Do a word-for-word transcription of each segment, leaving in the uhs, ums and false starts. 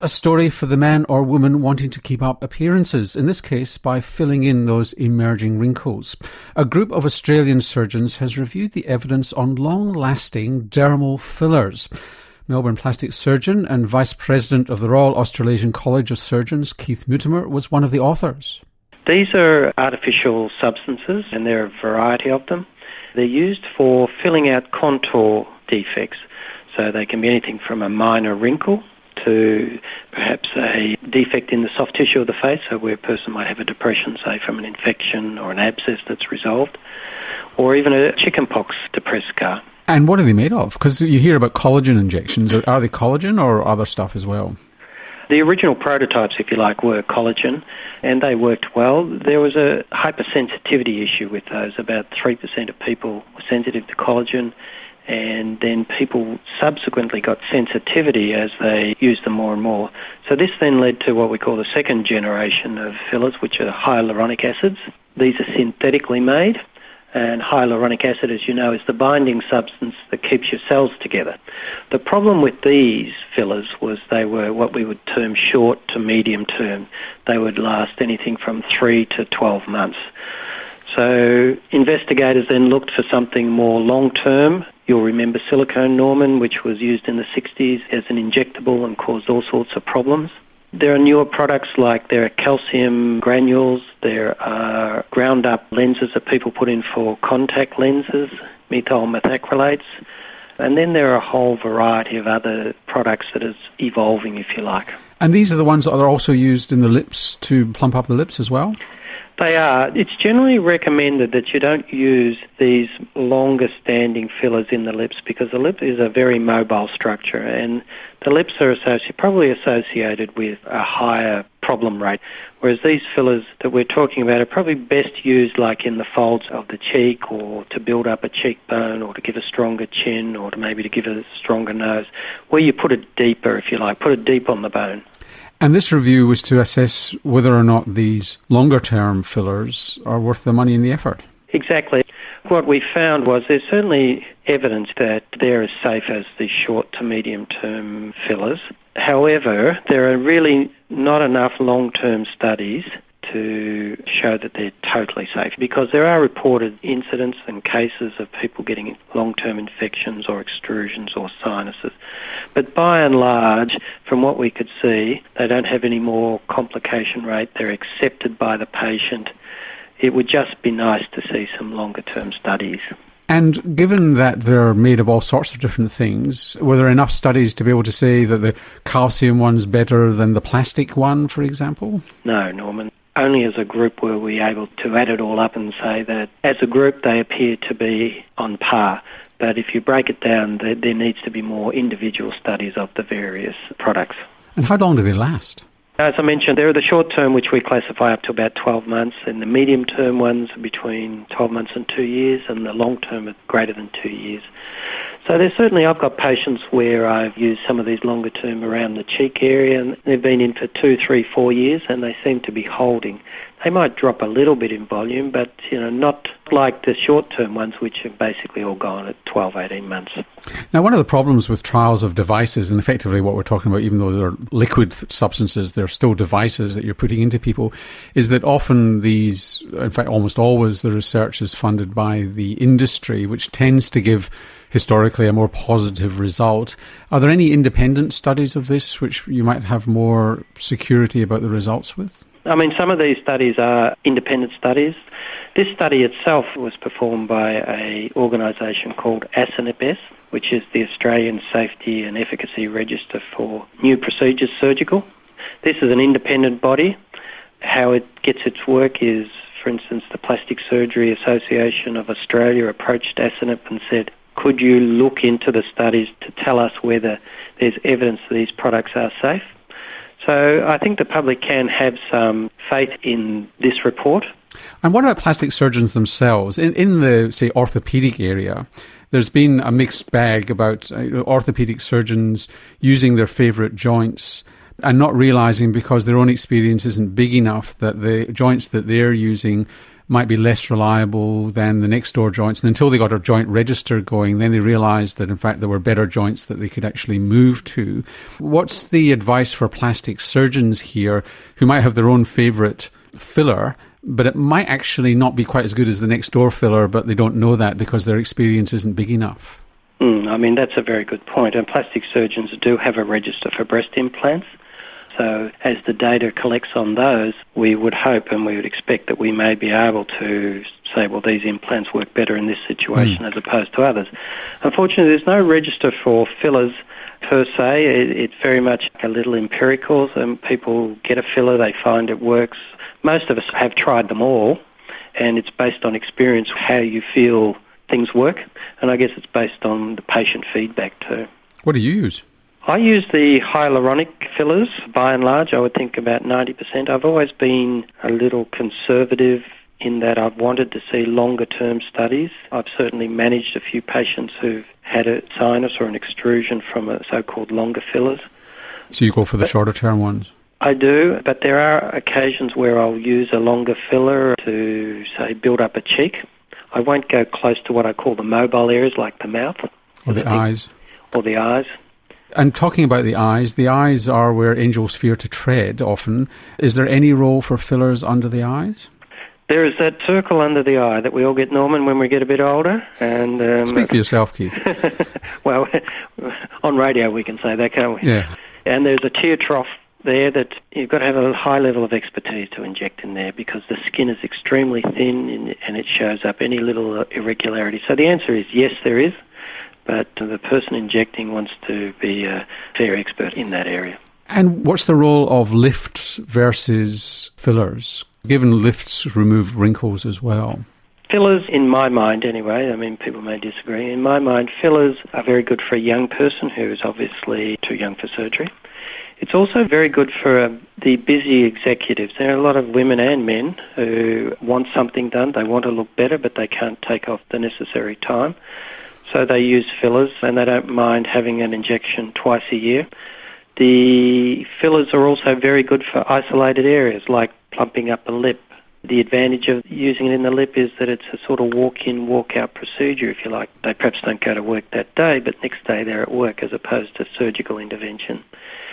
A story for the man or woman wanting to keep up appearances, in this case by filling in those emerging wrinkles. A group of Australian surgeons has reviewed the evidence on long-lasting dermal fillers. Melbourne plastic surgeon and Vice President of the Royal Australasian College of Surgeons, Keith Mutimer, was one of the authors. These are artificial substances, and there are a variety of them. They're used for filling out contour defects, so they can be anything from a minor wrinkle to perhaps a defect in the soft tissue of the face, so where a person might have a depression, say from an infection or an abscess that's resolved, or even a chickenpox depressed scar. And what are they made of? Because you hear about collagen injections. Are they collagen or other stuff as well? The original prototypes, if you like, were collagen, and they worked well. There was a hypersensitivity issue with those. About three percent of people were sensitive to collagen, and then people subsequently got sensitivity as they used them more and more. So this then led to what we call the second generation of fillers, which are hyaluronic acids. These are synthetically made, and hyaluronic acid, as you know, is the binding substance that keeps your cells together. The problem with these fillers was they were what we would term short to medium term. They would last anything from three to twelve months. So investigators then looked for something more long-term. You'll remember silicone, Norman, which was used in the sixties as an injectable and caused all sorts of problems. There are newer products like there are calcium granules, there are ground-up lenses that people put in for contact lenses, methyl methacrylates, and then there are a whole variety of other products that is evolving, if you like. And these are the ones that are also used in the lips to plump up the lips as well? They are. It's generally recommended that you don't use these longer standing fillers in the lips because the lip is a very mobile structure and the lips are associated, probably associated with a higher problem rate, whereas these fillers that we're talking about are probably best used like in the folds of the cheek or to build up a cheekbone or to give a stronger chin or to maybe to give a stronger nose, where you put it deeper, if you like, put it deep on the bone. And this review was to assess whether or not these longer-term fillers are worth the money and the effort. Exactly. What we found was there's certainly evidence that they're as safe as the short to medium-term fillers. However, there are really not enough long-term studies to show that they're totally safe, because there are reported incidents and cases of people getting long-term infections or extrusions or sinuses. But by and large, from what we could see, they don't have any more complication rate. They're accepted by the patient. It would just be nice to see some longer-term studies. And given that they're made of all sorts of different things, were there enough studies to be able to say that the calcium one's better than the plastic one, for example? No, Norman. Only as a group were we able to add it all up and say that as a group they appear to be on par. But if you break it down, there, there needs to be more individual studies of the various products. And how long do they last? As I mentioned, there are the short term, which we classify up to about twelve months, and the medium term ones are between twelve months and two years, and the long term are greater than two years. So there's certainly, I've got patients where I've used some of these longer term around the cheek area, and they've been in for two, three, four years, and they seem to be holding. They might drop a little bit in volume, but you know, not like the short-term ones, which are basically all gone at twelve, eighteen months. Now, one of the problems with trials of devices, and effectively what we're talking about, even though they're liquid substances, they're still devices that you're putting into people, is that often these, in fact almost always, the research is funded by the industry, which tends to give historically a more positive result. Are there any independent studies of this which you might have more security about the results with? I mean, some of these studies are independent studies. This study itself was performed by an organisation called ASINIP-S, which is the Australian Safety and Efficacy Register for New Procedures Surgical. This is an independent body. How it gets its work is, for instance, the Plastic Surgery Association of Australia approached ASINIP and said, could you look into the studies to tell us whether there's evidence that these products are safe? So I think the public can have some faith in this report. And what about plastic surgeons themselves? In, in the, say, orthopaedic area, there's been a mixed bag about uh, orthopaedic surgeons using their favourite joints and not realising, because their own experience isn't big enough, that the joints that they're using might be less reliable than the next door joints. And until they got a joint register going, then they realised that in fact there were better joints that they could actually move to. What's the advice for plastic surgeons here who might have their own favourite filler, but it might actually not be quite as good as the next door filler, but they don't know that because their experience isn't big enough? Mm, I mean, that's a very good point. And plastic surgeons do have a register for breast implants. So as the data collects on those, we would hope and we would expect that we may be able to say, well, these implants work better in this situation mm. as opposed to others. Unfortunately, there's no register for fillers per se. It, it's very much a little empirical. And people get a filler, they find it works. Most of us have tried them all, and it's based on experience, how you feel things work. And I guess it's based on the patient feedback too. What do you use? I use the hyaluronic fillers, by and large. I would think about ninety percent. I've always been a little conservative in that I've wanted to see longer-term studies. I've certainly managed a few patients who've had a sinus or an extrusion from a so-called longer fillers. So you go for the shorter-term ones? I do, but there are occasions where I'll use a longer filler to, say, build up a cheek. I won't go close to what I call the mobile areas, like the mouth. Or the eyes. Or the eyes. And talking about the eyes, the eyes are where angels fear to tread often. Is there any role for fillers under the eyes? There is that circle under the eye that we all get, Norman, when we get a bit older. And um, Speak for yourself, Keith. Well, on radio we can say that, can't we? Yeah. And there's a tear trough there that you've got to have a high level of expertise to inject in there because the skin is extremely thin and it shows up any little irregularity. So the answer is yes, there is. But the person injecting wants to be a fair expert in that area. And what's the role of lifts versus fillers, given lifts remove wrinkles as well? Fillers, in my mind anyway, I mean, people may disagree. In my mind, fillers are very good for a young person who is obviously too young for surgery. It's also very good for uh, the busy executives. There are a lot of women and men who want something done. They want to look better, but they can't take off the necessary time. So they use fillers and they don't mind having an injection twice a year. The fillers are also very good for isolated areas like plumping up a lip. The advantage of using it in the lip is that it's a sort of walk-in, walk-out procedure, if you like. They perhaps don't go to work that day, but next day they're at work as opposed to surgical intervention.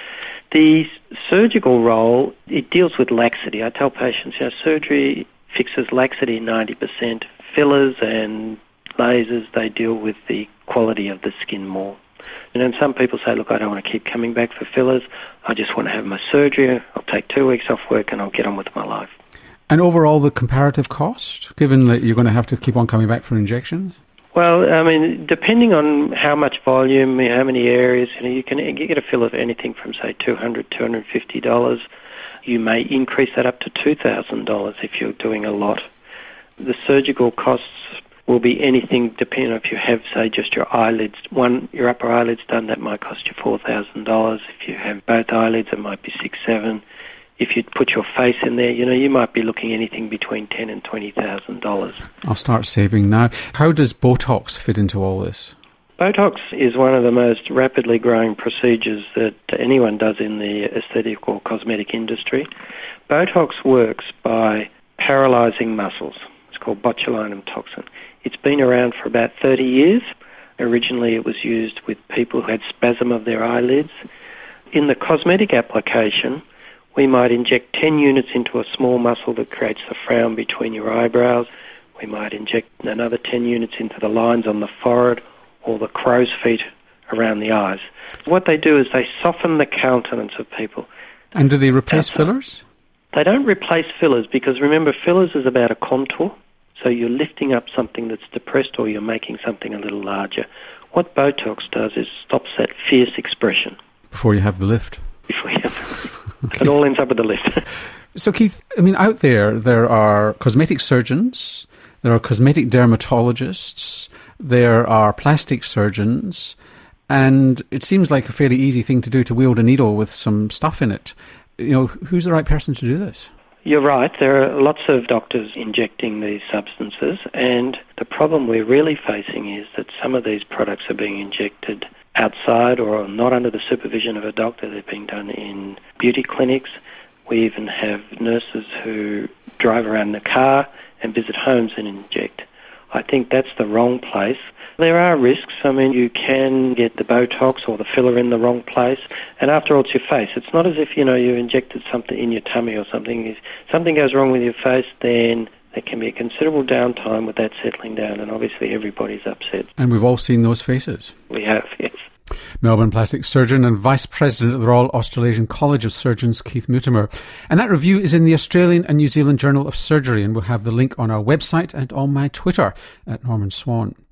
The surgical role, it deals with laxity. I tell patients, you know, surgery fixes laxity ninety percent. Fillers and lasers, they deal with the quality of the skin more. And then some people say, look, I don't want to keep coming back for fillers. I just want to have my surgery. I'll take two weeks off work and I'll get on with my life. And overall, the comparative cost, given that you're going to have to keep on coming back for injections? Well, I mean, depending on how much volume, how many areas, you know, you can get a filler for anything from, say, two hundred dollars, two hundred fifty dollars. You may increase that up to two thousand dollars if you're doing a lot. The surgical costs will be anything depending on if you have, say, just your eyelids. One, your upper eyelids done, that might cost you four thousand dollars. If you have both eyelids, it might be six, seven. If you put your face in there, you know, you might be looking anything between ten thousand dollars and twenty thousand dollars. I'll start saving now. How does Botox fit into all this? Botox is one of the most rapidly growing procedures that anyone does in the aesthetic or cosmetic industry. Botox works by paralysing muscles. It's called botulinum toxin. It's been around for about thirty years. Originally it was used with people who had spasm of their eyelids. In the cosmetic application, we might inject ten units into a small muscle that creates the frown between your eyebrows. We might inject another ten units into the lines on the forehead or the crow's feet around the eyes. What they do is they soften the countenance of people. And do they replace fillers? They don't replace fillers because, remember, fillers is about a contour. So you're lifting up something that's depressed or you're making something a little larger. What Botox does is stops that fierce expression. Before you have the lift. Before you have the lift. Okay. It all ends up with the lift. So Keith, I mean, out there, there are cosmetic surgeons, there are cosmetic dermatologists, there are plastic surgeons, and it seems like a fairly easy thing to do to wield a needle with some stuff in it. You know, who's the right person to do this? You're right. There are lots of doctors injecting these substances, and the problem we're really facing is that some of these products are being injected outside or not under the supervision of a doctor. They're being done in beauty clinics. We even have nurses who drive around in a car and visit homes and inject. I think that's the wrong place. There are risks. I mean, you can get the Botox or the filler in the wrong place, and after all, it's your face. It's not as if, you know, you injected something in your tummy or something. If something goes wrong with your face, then there can be a considerable downtime with that settling down, and obviously everybody's upset. And we've all seen those faces. We have, yes. Melbourne plastic surgeon and Vice President of the Royal Australasian College of Surgeons, Keith Mutimer. And that review is in the Australian and New Zealand Journal of Surgery, and we'll have the link on our website and on my Twitter, at Norman Swan.